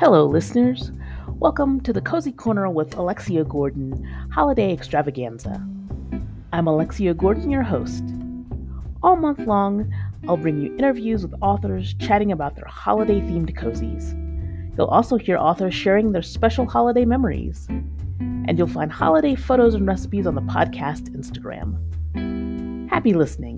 Hello, listeners. Welcome to the Cozy Corner with Alexia Gordon Holiday Extravaganza. I'm Alexia Gordon, your host. All month long, I'll bring you interviews with authors chatting about their holiday themed cozies. You'll also hear authors sharing their special holiday memories. And you'll find holiday photos and recipes on the podcast Instagram. Happy listening.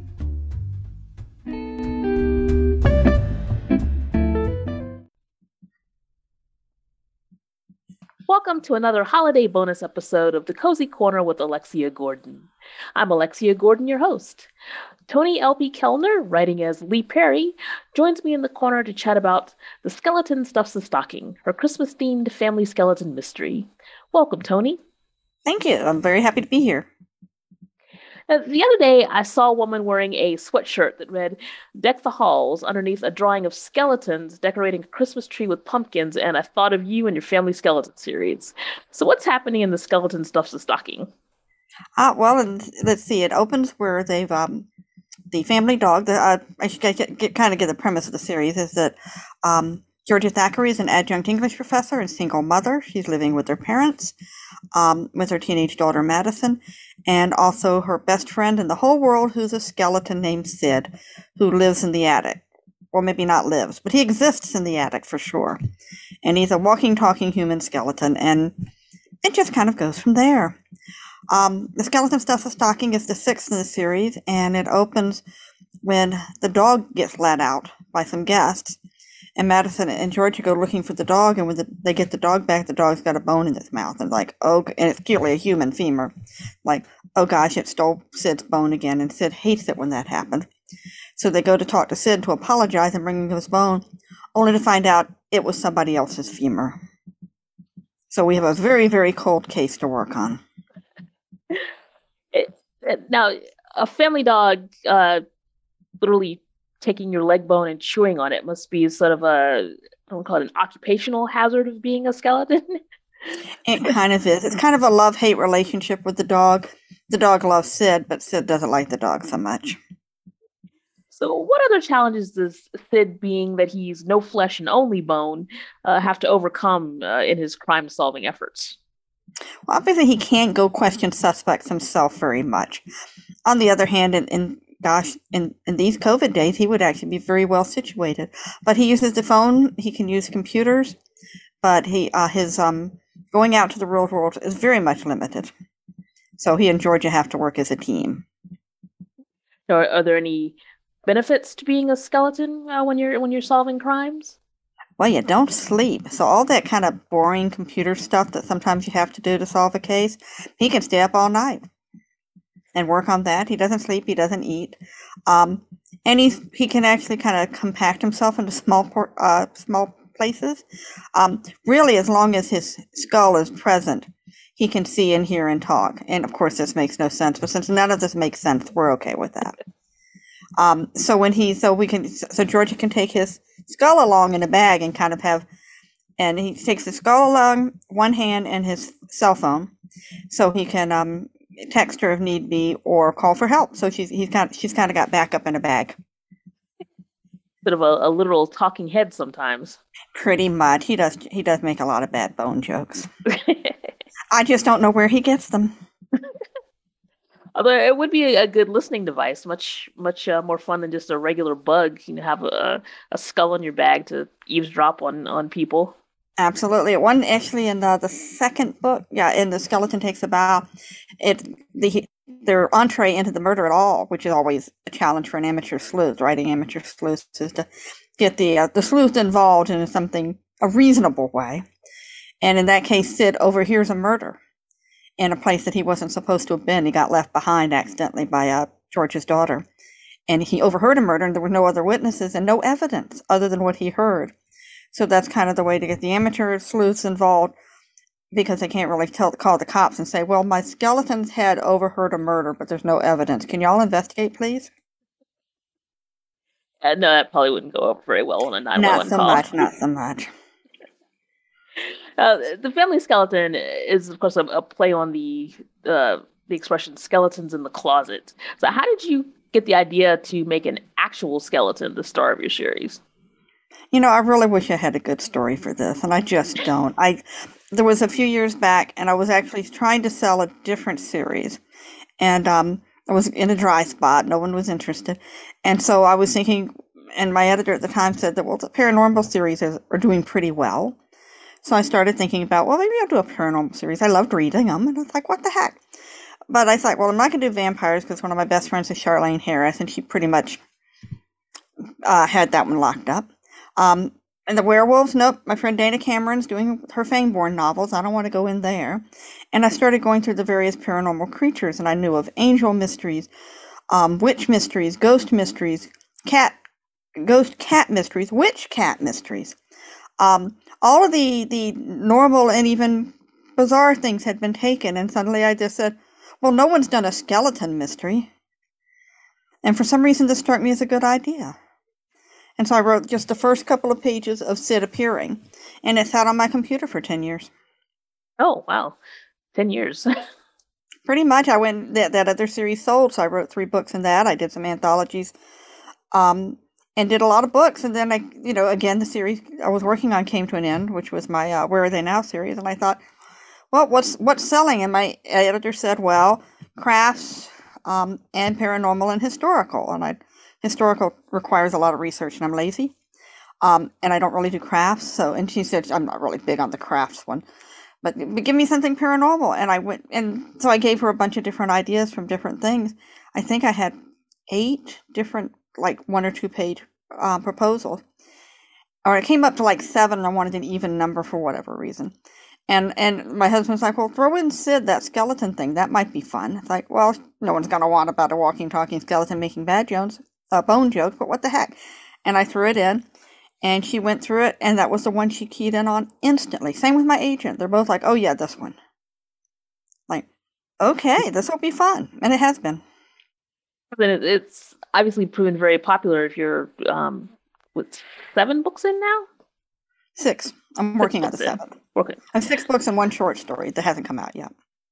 Welcome to another holiday bonus episode of the Cozy Corner with Alexia Gordon. I'm Alexia Gordon, your host. Toni L.P. Kellner, writing as Lee Perry, joins me in the corner to chat about The Skeleton Stuffs the Stocking, her Christmas-themed family skeleton mystery. Welcome, Toni. Thank you. I'm very happy to be here. The other day, I saw a woman wearing a sweatshirt that read, "Deck the Halls," underneath a drawing of skeletons decorating a Christmas tree with pumpkins, and I thought of you and your family skeleton series. So what's happening in The Skeleton Stuffs the Stocking? Let's see. It opens where they've the family dog. I should get the premise of the series is that Georgia Thackeray is an adjunct English professor and single mother. She's living with her parents, with her teenage daughter Madison, and also her best friend in the whole world, who's a skeleton named Sid, who lives in the attic. Well, maybe not lives, but he exists in the attic for sure. And he's a walking, talking human skeleton, and it just kind of goes from there. The Skeleton Stuffs the Stocking is the sixth in the series, and it opens when the dog gets let out by some guests, and Madison and Georgia go looking for the dog, and when they get the dog back, the dog's got a bone in its mouth, and and it's clearly a human femur. Like, oh gosh, it stole Sid's bone again, and Sid hates it when that happens. So they go to talk to Sid to apologize and bring him his bone, only to find out it was somebody else's femur. So we have a very, very cold case to work on. Now, a family dog literally taking your leg bone and chewing on it must be sort of I don't call it an occupational hazard of being a skeleton. It kind of is. It's kind of a love-hate relationship with the dog. The dog loves Sid, but Sid doesn't like the dog so much. So what other challenges does Sid, being that he's no flesh and only bone, have to overcome in his crime-solving efforts? Well, obviously he can't go question suspects himself very much. On the other hand, in these COVID days, he would actually be very well situated. But he uses the phone. He can use computers, but his going out to the real world is very much limited. So he and Georgia have to work as a team. Are there any benefits to being a skeleton when you're solving crimes? Well, you don't sleep. So all that kind of boring computer stuff that sometimes you have to do to solve a case, he can stay up all night and work on that. He doesn't sleep. He doesn't eat. And he can actually kind of compact himself into small places. Really, as long as his skull is present, he can see and hear and talk. And of course, this makes no sense. But since none of this makes sense, we're okay with that. So Georgia can take his skull along in a bag and and he takes the skull along one hand and his cell phone, so he can text her if need be or call for help. So she's kind of got backup in a bag. Bit of a literal talking head sometimes. Pretty much, he does make a lot of bad bone jokes. I just don't know where he gets them. Although it would be a good listening device, much more fun than just a regular bug. You have a skull in your bag to eavesdrop on people. Absolutely. One actually in the second book, in The Skeleton Takes a Bow, their entree into the murder at all, which is always a challenge for an amateur sleuth. Writing amateur sleuths is to get the sleuth involved in a reasonable way. And in that case, Sid overhears a murder in a place that he wasn't supposed to have been. He got left behind accidentally by George's daughter. And he overheard a murder, and there were no other witnesses and no evidence other than what he heard. So that's kind of the way to get the amateur sleuths involved, because they can't really call the cops and say, well, my skeleton's head overheard a murder, but there's no evidence. Can y'all investigate, please? No, that probably wouldn't go over very well on a 911 call. Not so much. The family skeleton is, of course, a play on the expression "skeletons in the closet." So, how did you get the idea to make an actual skeleton the star of your series? I really wish I had a good story for this, and I just don't. There was a few years back, and I was actually trying to sell a different series, and I was in a dry spot. No one was interested, and so I was thinking, and my editor at the time said that, well, the paranormal series are doing pretty well. So I started thinking about, well, maybe I'll do a paranormal series. I loved reading them, and I was like, what the heck? But I thought, well, I'm not going to do vampires because one of my best friends is Charlene Harris, and she pretty much had that one locked up. And the werewolves, nope. My friend Dana Cameron's doing her Fangborn novels. I don't want to go in there. And I started going through the various paranormal creatures, and I knew of angel mysteries, witch mysteries, ghost mysteries, ghost cat mysteries, witch cat mysteries. All of the normal and even bizarre things had been taken, and suddenly I just said, well, no one's done a skeleton mystery. And for some reason, this struck me as a good idea. And so I wrote just the first couple of pages of Sid appearing, and it sat on my computer for 10 years. Oh, wow. 10 years. Pretty much. That other series sold, so I wrote 3 books in that. I did some anthologies, and did a lot of books. And then again, the series I was working on came to an end, which was my Where Are They Now series. And I thought, well, what's selling? And my editor said, well, crafts, and paranormal and historical. And historical requires a lot of research, and I'm lazy. And I don't really do crafts. And she said, I'm not really big on the crafts one, but give me something paranormal. And I went, and so I gave her a bunch of different ideas from different things. I think I had 8 different, like 1 or 2 page proposals. Or it came up to like 7, and I wanted an even number for whatever reason. And my husband's like, well, throw in Sid, that skeleton thing. That might be fun. It's like, well, no one's going to want about a walking, talking skeleton making bone jokes, but what the heck? And I threw it in, and she went through it, and that was the one she keyed in on instantly. Same with my agent. They're both like, oh, yeah, this one. Like, okay, this will be fun. And it has been. Then it's obviously proven very popular if you're, with 7 books in now? 6. I'm working on the 7th. Okay. I have 6 books and 1 short story that hasn't come out yet.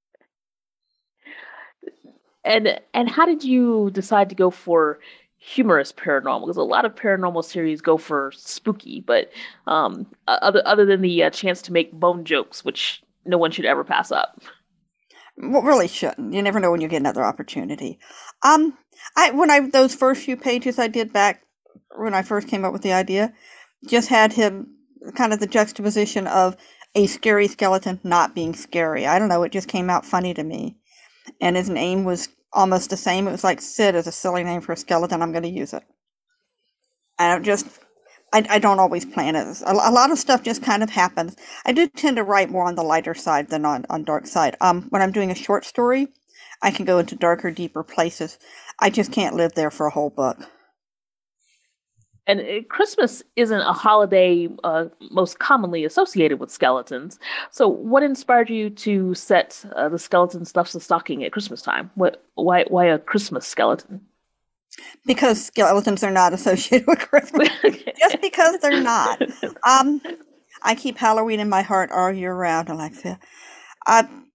And how did you decide to go for humorous paranormal? Because a lot of paranormal series go for spooky, but other than the chance to make bone jokes, which no one should ever pass up. Well, really shouldn't. You never know when you get another opportunity. Those first few pages I did back when I first came up with the idea, just had him kind of the juxtaposition of a scary skeleton not being scary. I don't know, it just came out funny to me. And his name was almost the same. It was like Sid is a silly name for a skeleton. I'm going to use it. I don't always plan it. A lot of stuff just kind of happens. I do tend to write more on the lighter side than on dark side. When I'm doing a short story, I can go into darker, deeper places. I just can't live there for a whole book. And Christmas isn't a holiday most commonly associated with skeletons. So what inspired you to set the skeleton stuffs the stocking at Christmas time? Why a Christmas skeleton? Because skeletons are not associated with Christmas. Just because they're not. I keep Halloween in my heart all year round, Alexia. On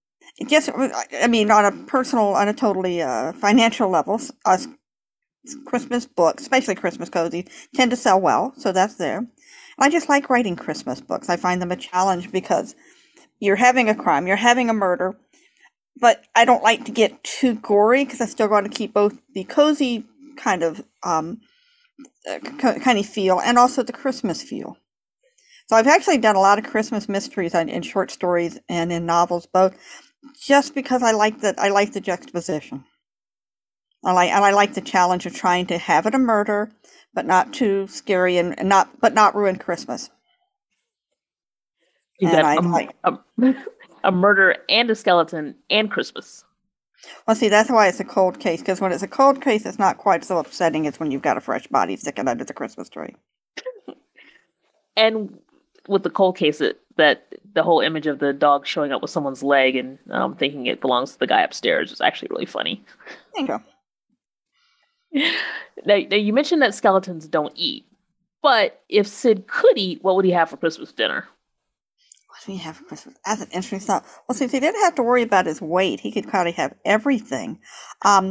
a totally financial level, Christmas books, especially Christmas cozies, tend to sell well, so that's there. And I just like writing Christmas books. I find them a challenge because you're having a crime, you're having a murder, but I don't like to get too gory because I still want to keep both the cozy kind of feel and also the Christmas feel. So I've actually done a lot of Christmas mysteries in short stories and in novels, both, just because I like the juxtaposition. I like the challenge of trying to have it a murder, but not too scary and not ruin Christmas. You got a murder and a skeleton and Christmas. Well, see, that's why it's a cold case, because when it's a cold case, it's not quite so upsetting as when you've got a fresh body sticking under the Christmas tree. And with the cold case, that the whole image of the dog showing up with someone's leg and thinking it belongs to the guy upstairs is actually really funny. There you go. Now, you mentioned that skeletons don't eat, but if Sid could eat, what would he have for Christmas dinner? What do we have for Christmas? That's an interesting thought. Well, since he didn't have to worry about his weight, he could probably have everything.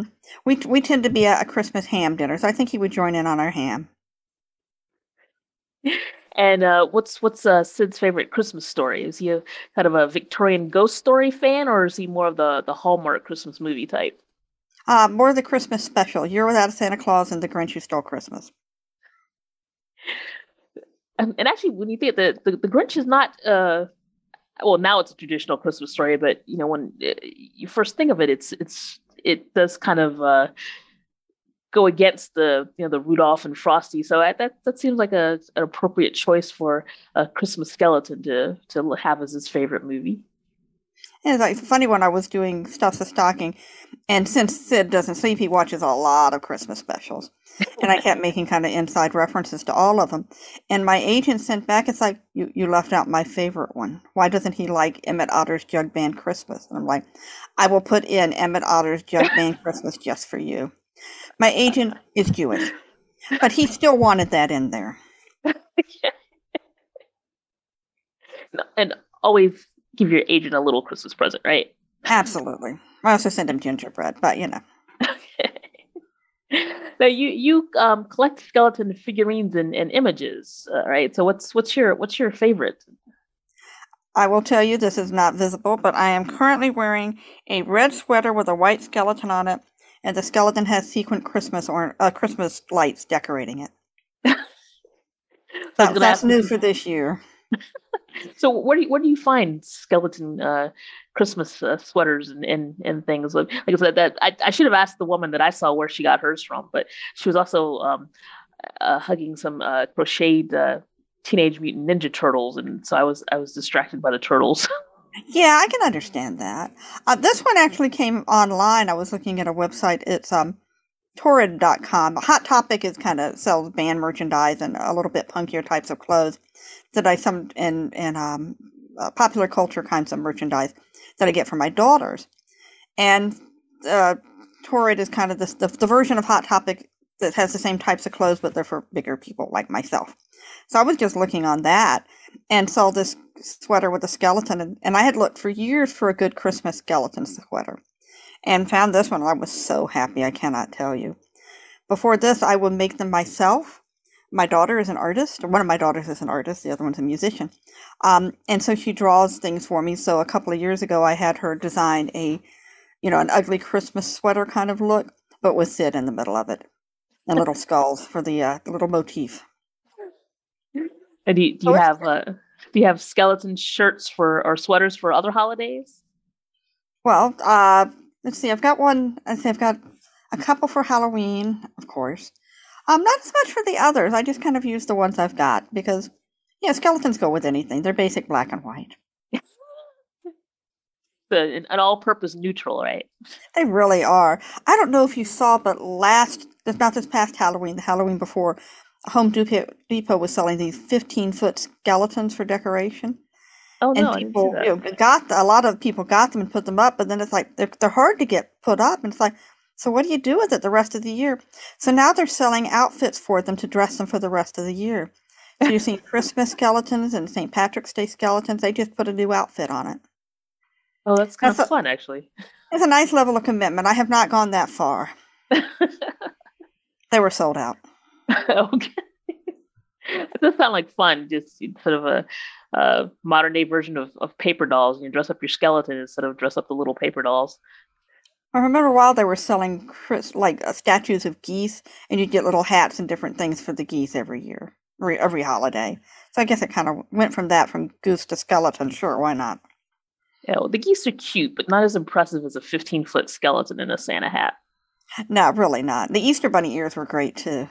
We tend to be a Christmas ham dinner, so I think he would join in on our ham. And what's Sid's favorite Christmas story? Is he a kind of a Victorian ghost story fan, or is he more of the Hallmark Christmas movie type? More the Christmas special, Year Without a Santa Claus and The Grinch Who Stole Christmas. And actually, when you think the Grinch is not well, now it's a traditional Christmas story, but when you first think of it, it does kind of go against the Rudolph and Frosty. So that seems like an appropriate choice for a Christmas skeleton to have as his favorite movie. And it's like funny when I was doing Stuff the Stocking, and since Sid doesn't sleep, he watches a lot of Christmas specials. And I kept making kind of inside references to all of them. And my agent sent back, it's like, you left out my favorite one. Why doesn't he like Emmett Otter's Jug Band Christmas? And I'm like, I will put in Emmett Otter's Jug Band Christmas just for you. My agent is Jewish, but he still wanted that in there. And always give your agent a little Christmas present, right? Absolutely. I also send him gingerbread, but Now you collect skeleton figurines and images, right? So what's your favorite? I will tell you this is not visible, but I am currently wearing a red sweater with a white skeleton on it, and the skeleton has sequined Christmas or Christmas lights decorating it. That's new for this year. So where do you find skeleton Christmas sweaters and things? Like I said, that I should have asked the woman that I saw where she got hers from, but she was also hugging some crocheted Teenage Mutant Ninja Turtles, and so I was distracted by the turtles. Yeah, I can understand that. This one actually came online. I was looking at a website. It's Torrid.com. Hot Topic is kind of sells band merchandise and a little bit punkier types of clothes that I some and popular culture kinds of merchandise that I get for my daughters. And Torrid is kind of the version of Hot Topic that has the same types of clothes, but they're for bigger people like myself. So I was just looking on that and saw this sweater with a skeleton, and I had looked for years for a good Christmas skeleton sweater. And found this one. I was so happy, I cannot tell you. Before this, I would make them myself. My daughter is an artist. One of my daughters is an artist. The other one's a musician. And so she draws things for me. So a couple of years ago, I had her design an ugly Christmas sweater kind of look, but with Sid in the middle of it. And little skulls for the little motif. And do you have skeleton shirts or sweaters for other holidays? Well, let's see. I've got a couple for Halloween, of course. Not as much for the others. I just kind of use the ones I've got because, skeletons go with anything. They're basic black and white. An all-purpose neutral, right? They really are. I don't know if you saw, but not this past Halloween, the Halloween before, Home Depot was selling these 15-foot skeletons for decoration. Oh no! And people, a lot of people got them and put them up, but then it's like they're hard to get put up, and it's like, so what do you do with it the rest of the year? So now they're selling outfits for them to dress them for the rest of the year. So you've seen Christmas skeletons and St. Patrick's Day skeletons. They just put a new outfit on it. Oh, that's kind of fun, actually. It's a nice level of commitment. I have not gone that far. They were sold out. Okay. It does sound like fun, just sort of a modern day version of paper dolls. You dress up your skeleton instead of dress up the little paper dolls. I remember a while they were selling statues of geese, and you'd get little hats and different things for the geese every year, every holiday. So I guess it kind of went from goose to skeleton. Sure, why not? Yeah, well, the geese are cute, but not as impressive as a 15-foot skeleton in a Santa hat. No, really not. The Easter Bunny ears were great, too.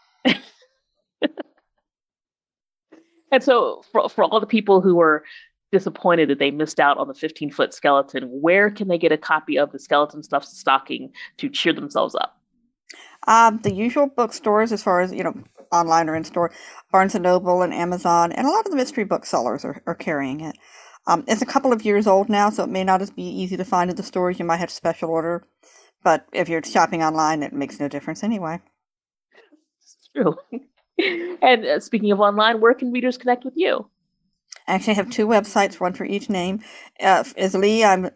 And so for all the people who were disappointed that they missed out on the 15-foot skeleton, where can they get a copy of the Skeleton Stuffed Stocking to cheer themselves up? The usual bookstores, as far as, online or in-store, Barnes & Noble and Amazon, and a lot of the mystery booksellers are carrying it. It's a couple of years old now, so it may not be easy to find at the stores. You might have to special order. But if you're shopping online, it makes no difference anyway. It's true. And speaking of online, where can readers connect with you? I actually have two websites, one for each name. Is Lee, I'm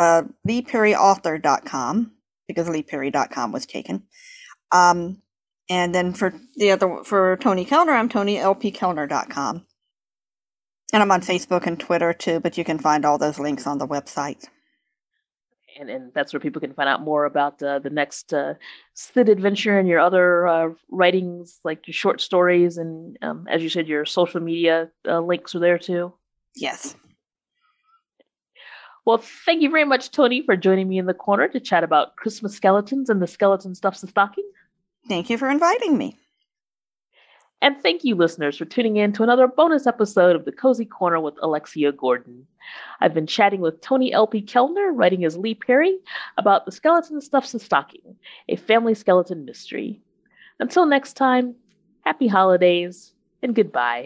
LeePerryAuthor.com, because LeePerry.com was taken. And And then for Toni Kellner, I'm ToniLPKellner.com. And I'm on Facebook and Twitter too, but you can find all those links on the website. And that's where people can find out more about the next Sid adventure and your other writings, like your short stories, and as you said, your social media links are there too. Yes. Well, thank you very much, Toni, for joining me in the corner to chat about Christmas skeletons and the skeleton stuffs the stocking. Thank you for inviting me. And thank you, listeners, for tuning in to another bonus episode of The Cozy Corner with Alexia Gordon. I've been chatting with Toni L.P. Kellner, writing as Lee Perry, about The Skeleton Stuffs the Stocking, a family skeleton mystery. Until next time, happy holidays and goodbye.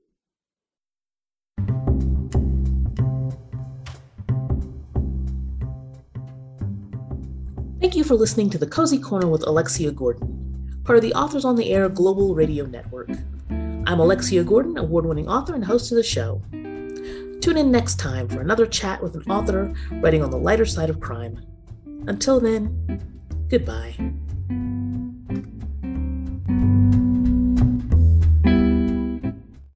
Thank you for listening to The Cozy Corner with Alexia Gordon, part of the Authors on the Air Global Radio Network. I'm Alexia Gordon, award-winning author and host of the show. Tune in next time for another chat with an author writing on the lighter side of crime. Until then, goodbye.